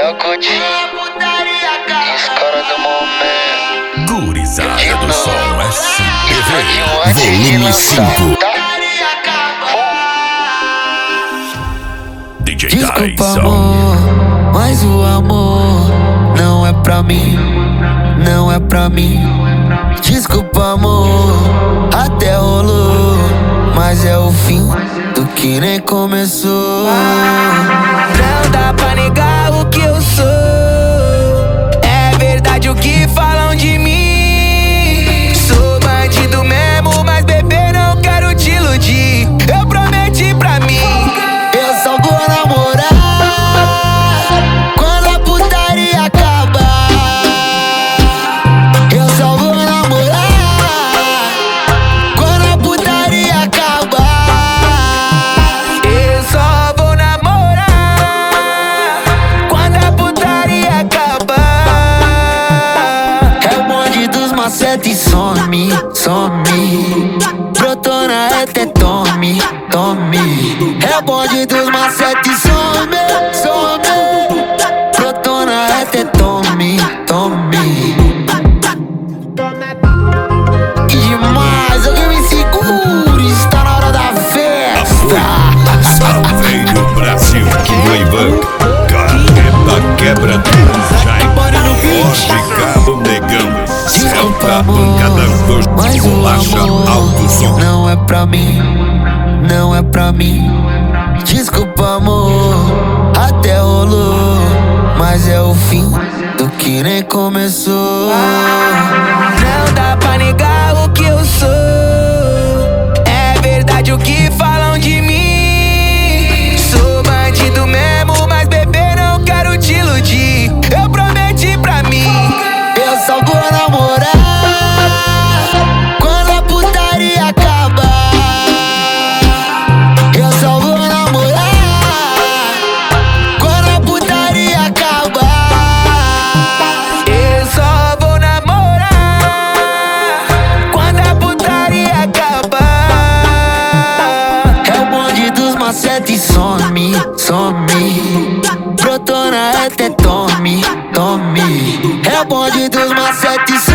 É o Coutinho, os caras do momento. Gurizada do Som SPV, volume 5. DJ Desculpa, Tyson. amor, mas o amor não é pra mim, não é pra mim. Desculpa, amor, até rolou, mas é o fim do que nem começou. Não dá pra negar o que eu sou, é verdade o que falam de mim. Sou bandido mesmo, mas bebê, não quero te iludir. Eu prometi pra mim, eu só vou namorar quando a putaria acabar. Eu só vou namorar quando a putaria acabar. Eu só vou namorar quando a putaria acabar. É o bonde dos macetes, some, some. Brotou na reta, tome, tome. É o bonde dos macetes, some, some. Brotou na reta, tome, tome. Demais, alguém me segure, está na hora da festa. Salve do Brasil, Ivan. Carreta quebra tudo, já Jorge Cabo Negão. Celta pancada mas gosto, o bolacha alto som. não é pra mim, não é pra mim. Desculpa, amor, até rolou, mas é o fim do que nem começou. Não dá pra negar o que eu sou, é verdade o que falam de mim. Sou bandido mesmo, mas bebê, não quero te iludir. Eu prometi pra mim, eu só vou namorar quando a putaria acabar. Eu só vou namorar quando a putaria acabar. Eu só vou namorar quando a putaria acabar. É o bonde dos macetes, some, some. Brotou na reta, tome, tome. É o bonde dos macetes,